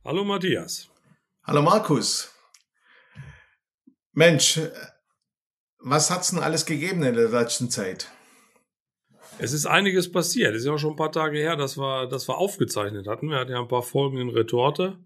Hallo Matthias. Hallo Markus. Mensch, was hat's denn alles gegeben in der letzten Zeit? Es ist einiges passiert. Es ist ja auch schon ein paar Tage her, dass wir aufgezeichnet hatten. Wir hatten ja ein paar Folgen in Retorte.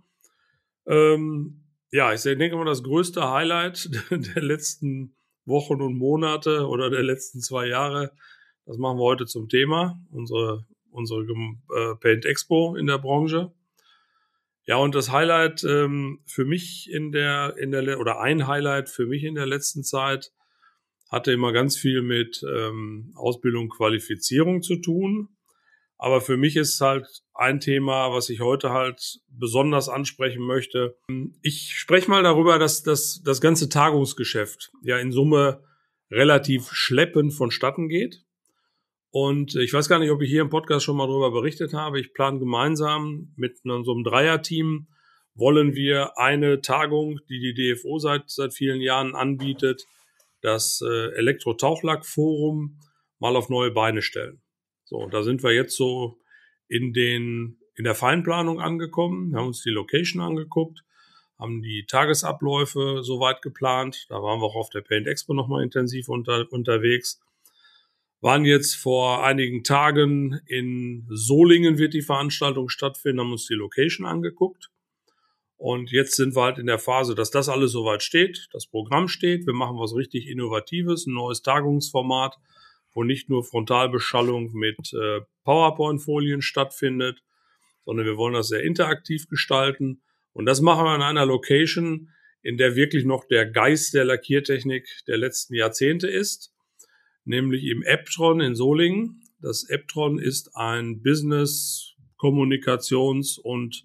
Ich denke mal, das größte Highlight der letzten Wochen und Monate oder der letzten 2 Jahre, das machen wir heute zum Thema, unsere Paint Expo in der Branche. Ja, und das Highlight für mich oder ein Highlight für mich in der letzten Zeit hatte immer ganz viel mit Ausbildung, Qualifizierung zu tun. Aber für mich ist halt ein Thema, was ich heute halt besonders ansprechen möchte. Ich spreche mal darüber, dass das ganze Tagungsgeschäft ja in Summe relativ schleppend vonstatten geht. Und ich weiß gar nicht, ob ich hier im Podcast schon mal darüber berichtet habe. Ich plane gemeinsam mit so einem Dreierteam, wollen wir eine Tagung, die die DFO seit vielen Jahren anbietet, das Elektro-Tauchlack-Forum mal auf neue Beine stellen. So, da sind wir jetzt so in der Feinplanung angekommen, haben uns die Location angeguckt, haben die Tagesabläufe soweit geplant. Da waren wir auch auf der Paint Expo nochmal intensiv unterwegs. Waren jetzt vor einigen Tagen in Solingen, wird die Veranstaltung stattfinden, haben uns die Location angeguckt. Und jetzt sind wir halt in der Phase, dass das alles soweit steht, das Programm steht. Wir machen was richtig Innovatives, ein neues Tagungsformat, wo nicht nur Frontalbeschallung mit PowerPoint-Folien stattfindet, sondern wir wollen das sehr interaktiv gestalten. Und das machen wir in einer Location, in der wirklich noch der Geist der Lackiertechnik der letzten Jahrzehnte ist, nämlich im Eptron in Solingen. Das Eptron ist ein Business-, Kommunikations- und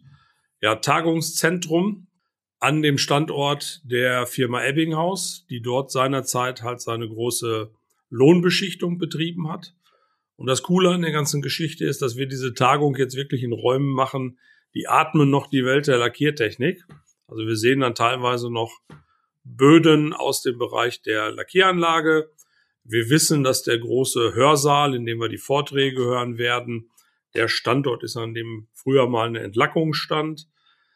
Tagungszentrum an dem Standort der Firma Ebbinghaus, die dort seinerzeit halt seine große Lohnbeschichtung betrieben hat. Und das Coole an der ganzen Geschichte ist, dass wir diese Tagung jetzt wirklich in Räumen machen, die atmen noch die Welt der Lackiertechnik. Also wir sehen dann teilweise noch Böden aus dem Bereich der Lackieranlage. Wir wissen, dass der große Hörsaal, in dem wir die Vorträge hören werden, der Standort ist, an dem früher mal eine Entlackung stand.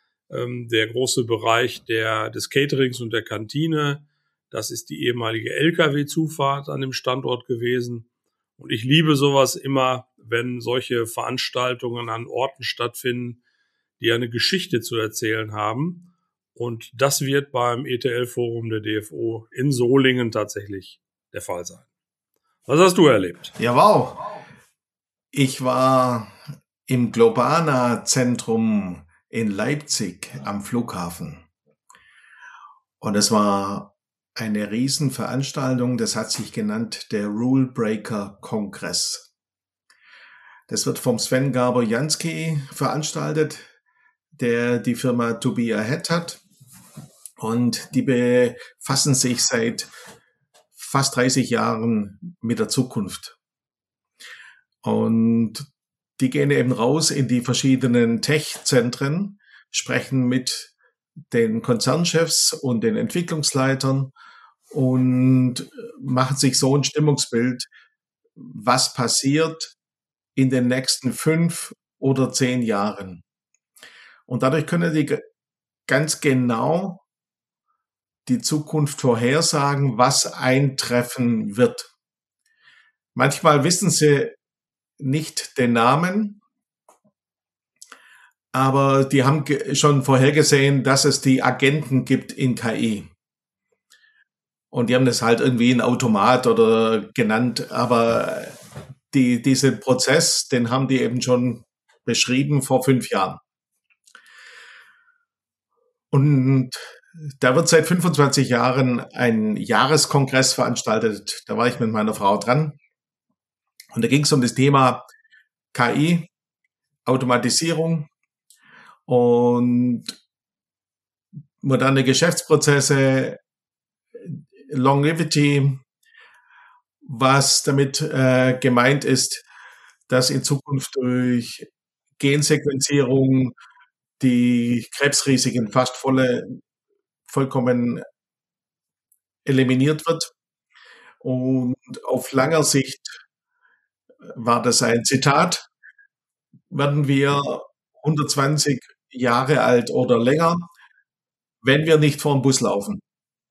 Der große Bereich des Caterings und der Kantine, das ist die ehemalige LKW-Zufahrt an dem Standort gewesen. Und ich liebe sowas immer, wenn solche Veranstaltungen an Orten stattfinden, die eine Geschichte zu erzählen haben. Und das wird beim ETL-Forum der DFO in Solingen tatsächlich der Fall sein. Was hast du erlebt? Ja, wow. Ich war im Globana-Zentrum in Leipzig am Flughafen. Und es war eine Riesenveranstaltung, das hat sich genannt der Rule Breaker Kongress. Das wird vom Sven Garber-Jansky veranstaltet, der die Firma To Be Ahead hat. Und die befassen sich seit fast 30 Jahren mit der Zukunft. Und die gehen eben raus in die verschiedenen Tech-Zentren, sprechen mit den Konzernchefs und den Entwicklungsleitern und machen sich so ein Stimmungsbild, was passiert in den nächsten 5 oder 10 Jahren. Und dadurch können die ganz genau die Zukunft vorhersagen, was eintreffen wird. Manchmal wissen sie nicht den Namen, aber die haben schon vorhergesehen, dass es die Agenten gibt in KI. Und die haben das halt irgendwie ein Automat oder genannt, aber diesen Prozess, den haben die eben schon beschrieben vor 5 Jahren. Und da wird seit 25 Jahren ein Jahreskongress veranstaltet. Da war ich mit meiner Frau dran. Und da ging es um das Thema KI, Automatisierung und moderne Geschäftsprozesse, Longevity, was damit gemeint ist, dass in Zukunft durch Gensequenzierung die Krebsrisiken fast vollkommen eliminiert wird. Und auf langer Sicht war das ein Zitat, werden wir 120 Jahre alt oder länger, wenn wir nicht vor dem Bus laufen.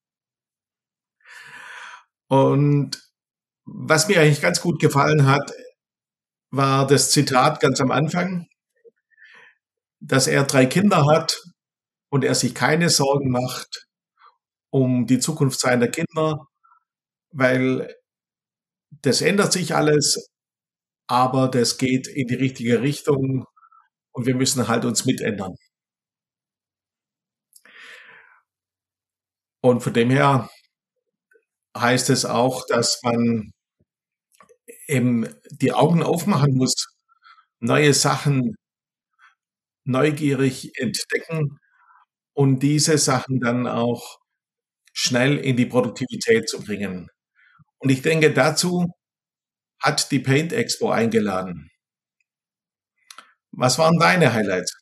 Und was mir eigentlich ganz gut gefallen hat, war das Zitat ganz am Anfang, dass er 3 Kinder hat und er sich keine Sorgen macht um die Zukunft seiner Kinder, weil das ändert sich alles, aber das geht in die richtige Richtung und wir müssen halt uns mitändern. Und von dem her heißt es auch, dass man eben die Augen aufmachen muss, neue Sachen neugierig entdecken und diese Sachen dann auch schnell in die Produktivität zu bringen. Und ich denke, dazu hat die Paint Expo eingeladen. Was waren deine Highlights?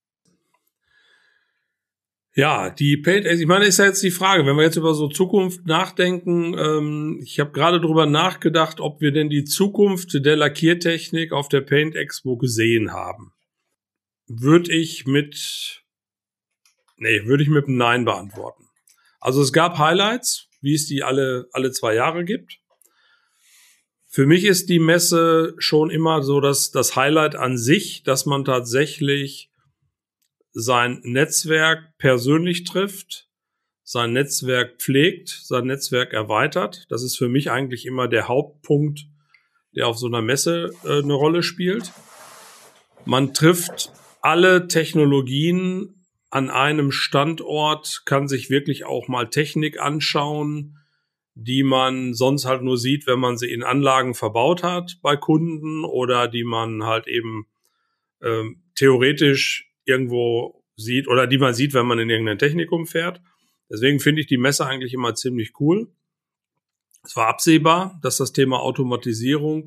Ja, die Paint, ich meine, ist ja jetzt die Frage, wenn wir jetzt über so Zukunft nachdenken, ich habe gerade drüber nachgedacht, ob wir denn die Zukunft der Lackiertechnik auf der Paint Expo gesehen haben. Würde ich mit einem Nein beantworten. Also es gab Highlights, wie es die alle 2 Jahre gibt. Für mich ist die Messe schon immer so das Highlight an sich, dass man tatsächlich sein Netzwerk persönlich trifft, sein Netzwerk pflegt, sein Netzwerk erweitert. Das ist für mich eigentlich immer der Hauptpunkt, der auf so einer Messe eine Rolle spielt. Man trifft alle Technologien an einem Standort, kann sich wirklich auch mal Technik anschauen, die man sonst halt nur sieht, wenn man sie in Anlagen verbaut hat bei Kunden oder die man halt eben theoretisch irgendwo sieht oder die man sieht, wenn man in irgendein Technikum fährt. Deswegen finde ich die Messe eigentlich immer ziemlich cool. Es war absehbar, dass das Thema Automatisierung,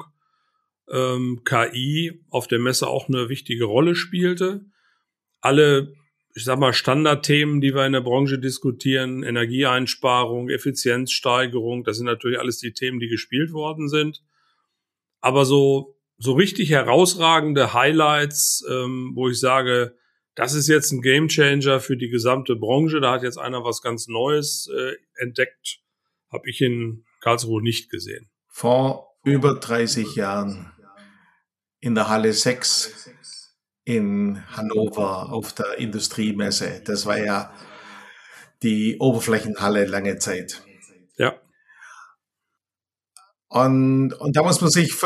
KI auf der Messe auch eine wichtige Rolle spielte. Alle, ich sag mal, Standardthemen, die wir in der Branche diskutieren, Energieeinsparung, Effizienzsteigerung, das sind natürlich alles die Themen, die gespielt worden sind. Aber so richtig herausragende Highlights, wo ich sage, das ist jetzt ein Gamechanger für die gesamte Branche, da hat jetzt einer was ganz Neues entdeckt, habe ich in Karlsruhe nicht gesehen. Vor über 30 Jahren in der Halle 6 in Hannover auf der Industriemesse. Das war ja die Oberflächenhalle lange Zeit. Ja. Und da muss man sich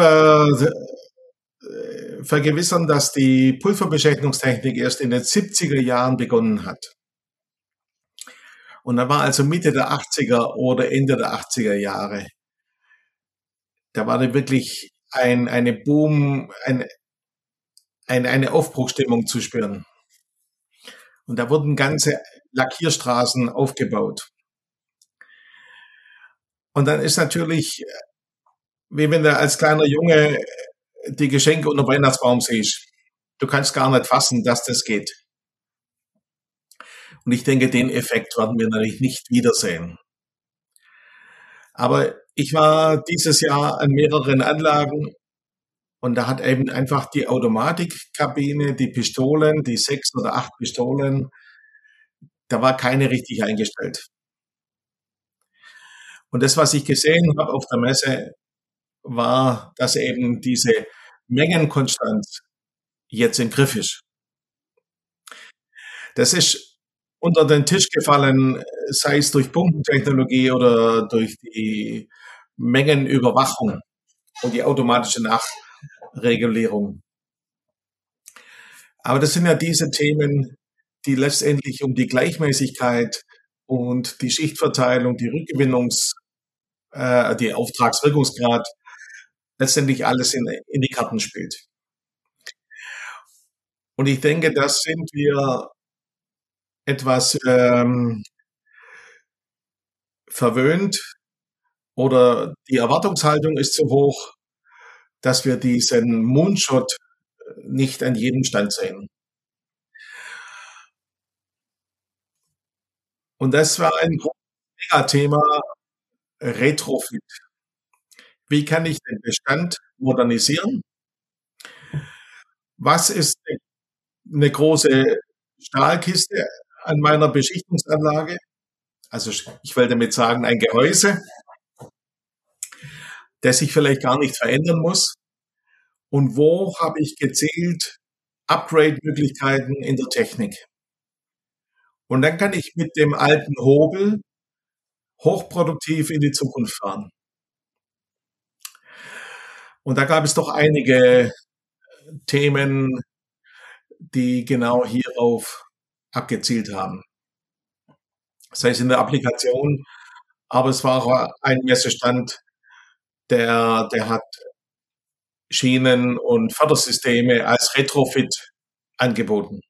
vergewissern, dass die Pulverbeschichtungstechnik erst in den 70er Jahren begonnen hat. Und dann war also Mitte der 80er oder Ende der 80er Jahre. Da war da wirklich eine Boom, eine Aufbruchstimmung zu spüren. Und da wurden ganze Lackierstraßen aufgebaut. Und dann ist natürlich, wie wenn du als kleiner Junge die Geschenke unter dem Weihnachtsbaum siehst. Du kannst gar nicht fassen, dass das geht. Und ich denke, den Effekt werden wir natürlich nicht wiedersehen. Aber ich war dieses Jahr an mehreren Anlagen und da hat eben einfach die Automatikkabine, die Pistolen, die 6 oder 8 Pistolen, da war keine richtig eingestellt. Und das, was ich gesehen habe auf der Messe, war, dass eben diese Mengenkonstanz jetzt im Griff ist. Das ist unter den Tisch gefallen, sei es durch Pumpentechnologie oder durch die Mengenüberwachung und die automatische Nachregulierung. Aber das sind ja diese Themen, die letztendlich um die Gleichmäßigkeit und die Schichtverteilung, die die Auftragswirkungsgrad, letztendlich alles in die Karten spielt. Und ich denke, das sind wir etwas verwöhnt oder die Erwartungshaltung ist so hoch, dass wir diesen Moonshot nicht an jedem Stand sehen. Und das war ein Thema Retrofit. Wie kann ich den Bestand modernisieren? Was ist eine große Stahlkiste an meiner Beschichtungsanlage. Also ich will damit sagen, ein Gehäuse, das sich vielleicht gar nicht verändern muss. Und wo habe ich gezielt Upgrade-Möglichkeiten in der Technik? Und dann kann ich mit dem alten Hobel hochproduktiv in die Zukunft fahren. Und da gab es doch einige Themen, die genau hierauf abgezielt haben. Sei es in der Applikation, aber es war auch ein Messestand, der hat Schienen und Fördersysteme als Retrofit angeboten.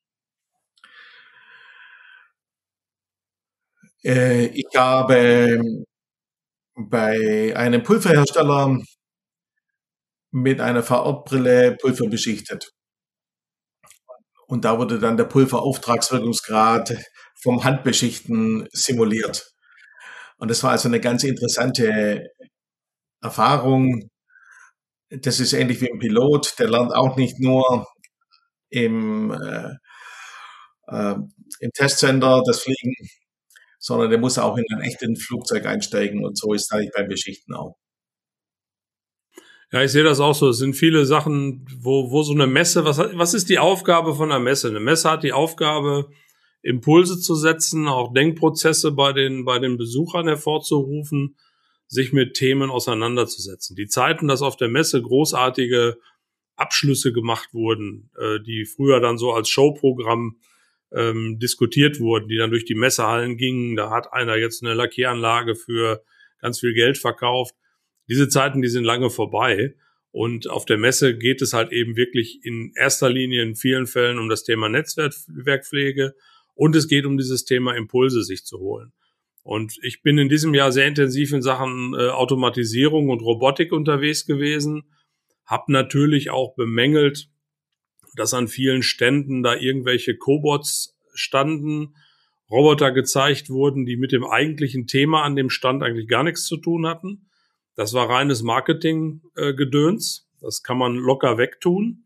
Ich habe bei einem Pulverhersteller mit einer VR-Brille Pulver beschichtet. Und da wurde dann der Pulverauftragswirkungsgrad vom Handbeschichten simuliert. Und das war also eine ganz interessante Erfahrung. Das ist ähnlich wie ein Pilot, der lernt auch nicht nur im, im Testcenter das Fliegen, sondern der muss auch in ein echtes Flugzeug einsteigen. Und so ist es eigentlich beim Beschichten auch. Ja, ich sehe das auch so. Es sind viele Sachen, wo so eine Messe, was ist die Aufgabe von einer Messe? Eine Messe hat die Aufgabe, Impulse zu setzen, auch Denkprozesse bei den Besuchern hervorzurufen, sich mit Themen auseinanderzusetzen. Die Zeiten, dass auf der Messe großartige Abschlüsse gemacht wurden, die früher dann so als Showprogramm diskutiert wurden, die dann durch die Messehallen gingen. Da hat einer jetzt eine Lackieranlage für ganz viel Geld verkauft. Diese Zeiten, die sind lange vorbei. Und auf der Messe geht es halt eben wirklich in erster Linie in vielen Fällen um das Thema Netzwerkpflege und es geht um dieses Thema Impulse sich zu holen. Und ich bin in diesem Jahr sehr intensiv in Sachen Automatisierung und Robotik unterwegs gewesen, habe natürlich auch bemängelt, dass an vielen Ständen da irgendwelche Cobots standen, Roboter gezeigt wurden, die mit dem eigentlichen Thema an dem Stand eigentlich gar nichts zu tun hatten. Das war reines Marketing-Gedöns. Das kann man locker wegtun.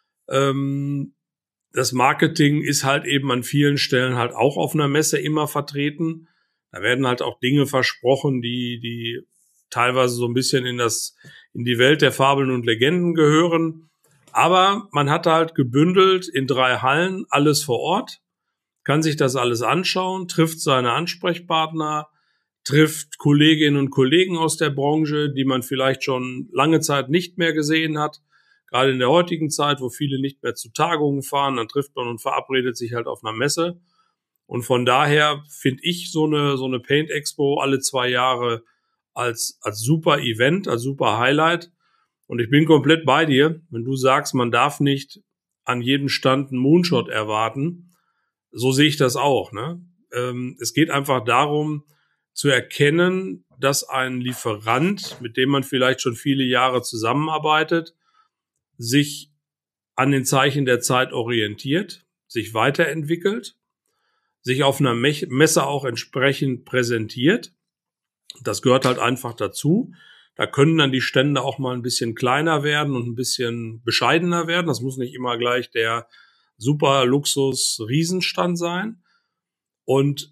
Das Marketing ist halt eben an vielen Stellen halt auch auf einer Messe immer vertreten. Da werden halt auch Dinge versprochen, die teilweise so ein bisschen in die Welt der Fabeln und Legenden gehören. Aber man hat halt gebündelt in 3 Hallen alles vor Ort, kann sich das alles anschauen, trifft seine Ansprechpartner, trifft Kolleginnen und Kollegen aus der Branche, die man vielleicht schon lange Zeit nicht mehr gesehen hat. Gerade in der heutigen Zeit, wo viele nicht mehr zu Tagungen fahren, dann trifft man und verabredet sich halt auf einer Messe. Und von daher finde ich so eine Paint Expo alle 2 Jahre als super Event, als super Highlight. Und ich bin komplett bei dir, wenn du sagst, man darf nicht an jedem Stand einen Moonshot erwarten. So sehe ich das auch, ne? Es geht einfach darum, zu erkennen, dass ein Lieferant, mit dem man vielleicht schon viele Jahre zusammenarbeitet, sich an den Zeichen der Zeit orientiert, sich weiterentwickelt, sich auf einer Messe auch entsprechend präsentiert. Das gehört halt einfach dazu. Da können dann die Stände auch mal ein bisschen kleiner werden und ein bisschen bescheidener werden. Das muss nicht immer gleich der super Luxus-Riesenstand sein. Und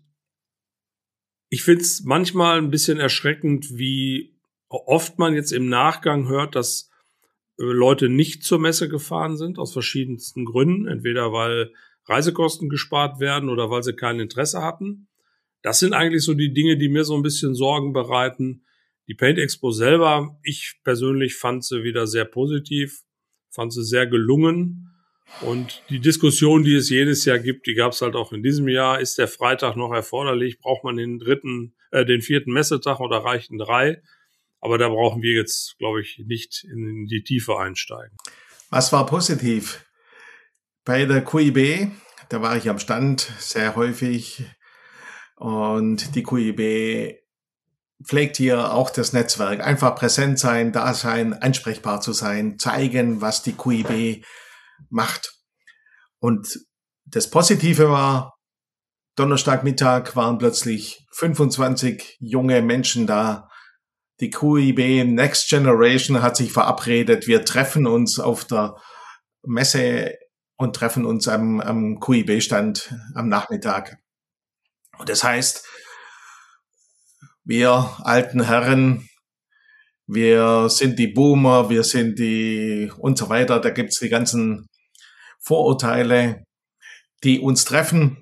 ich finde es manchmal ein bisschen erschreckend, wie oft man jetzt im Nachgang hört, dass Leute nicht zur Messe gefahren sind, aus verschiedensten Gründen. Entweder weil Reisekosten gespart werden oder weil sie kein Interesse hatten. Das sind eigentlich so die Dinge, die mir so ein bisschen Sorgen bereiten. Die Paint Expo selber, ich persönlich fand sie wieder sehr positiv, fand sie sehr gelungen. Und die Diskussion, die es jedes Jahr gibt, die gab es halt auch in diesem Jahr. Ist der Freitag noch erforderlich? Braucht man den 4. Messetag oder reichen 3? Aber da brauchen wir jetzt, glaube ich, nicht in die Tiefe einsteigen. Was war positiv? Bei der QIB, da war ich am Stand sehr häufig. Und die QIB pflegt hier auch das Netzwerk. Einfach präsent sein, da sein, ansprechbar zu sein, zeigen, was die QIB macht. Und das Positive war, Donnerstagmittag waren plötzlich 25 junge Menschen da. Die QIB Next Generation hat sich verabredet. Wir treffen uns auf der Messe und treffen uns am QIB-Stand am Nachmittag. Und das heißt, wir alten Herren, wir sind die Boomer, wir sind die und so weiter. Da gibt's die ganzen Vorurteile, die uns treffen.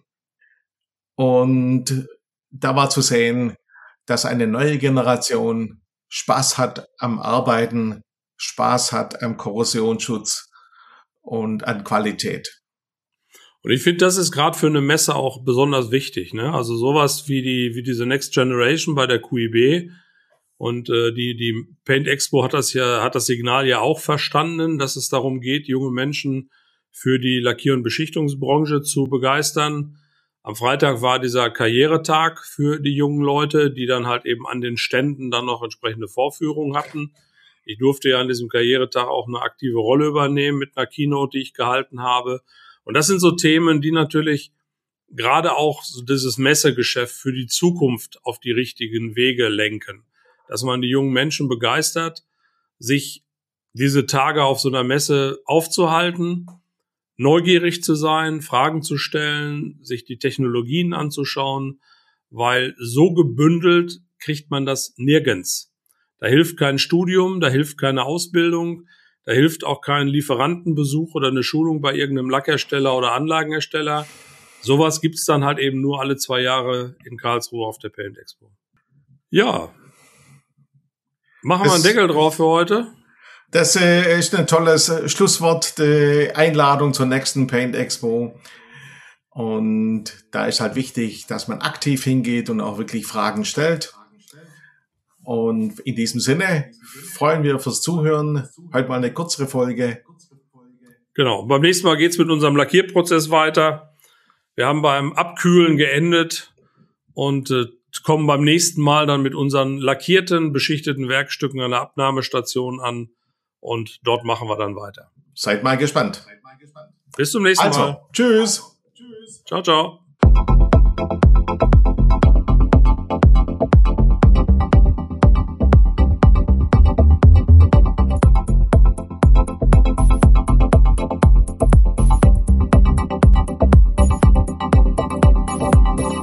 Und da war zu sehen, dass eine neue Generation Spaß hat am Arbeiten, Spaß hat am Korrosionsschutz und an Qualität. Und ich finde, das ist gerade für eine Messe auch besonders wichtig, ne? Also sowas wie diese Next Generation bei der QIB und die Paint Expo hat das Signal ja auch verstanden, dass es darum geht, junge Menschen für die Lackier- und Beschichtungsbranche zu begeistern. Am Freitag war dieser Karrieretag für die jungen Leute, die dann halt eben an den Ständen dann noch entsprechende Vorführungen hatten. Ich durfte ja an diesem Karrieretag auch eine aktive Rolle übernehmen mit einer Keynote, die ich gehalten habe. Und das sind so Themen, die natürlich gerade auch so dieses Messegeschäft für die Zukunft auf die richtigen Wege lenken. Dass man die jungen Menschen begeistert, sich diese Tage auf so einer Messe aufzuhalten, neugierig zu sein, Fragen zu stellen, sich die Technologien anzuschauen, weil so gebündelt kriegt man das nirgends. Da hilft kein Studium, da hilft keine Ausbildung, da hilft auch kein Lieferantenbesuch oder eine Schulung bei irgendeinem Lackhersteller oder Anlagenhersteller. Sowas gibt's dann halt eben nur alle 2 Jahre in Karlsruhe auf der Paint Expo. Ja, machen wir einen Deckel drauf für heute. Das ist ein tolles Schlusswort, die Einladung zur nächsten Paint Expo. Und da ist halt wichtig, dass man aktiv hingeht und auch wirklich Fragen stellt. Und in diesem Sinne freuen wir fürs Zuhören. Heute mal eine kürzere Folge. Genau. Beim nächsten Mal geht's mit unserem Lackierprozess weiter. Wir haben beim Abkühlen geendet und kommen beim nächsten Mal dann mit unseren lackierten, beschichteten Werkstücken an der Abnahmestation an. Und dort machen wir dann weiter. Seid mal gespannt. Bis zum nächsten Mal. Tschüss. Ciao, ciao.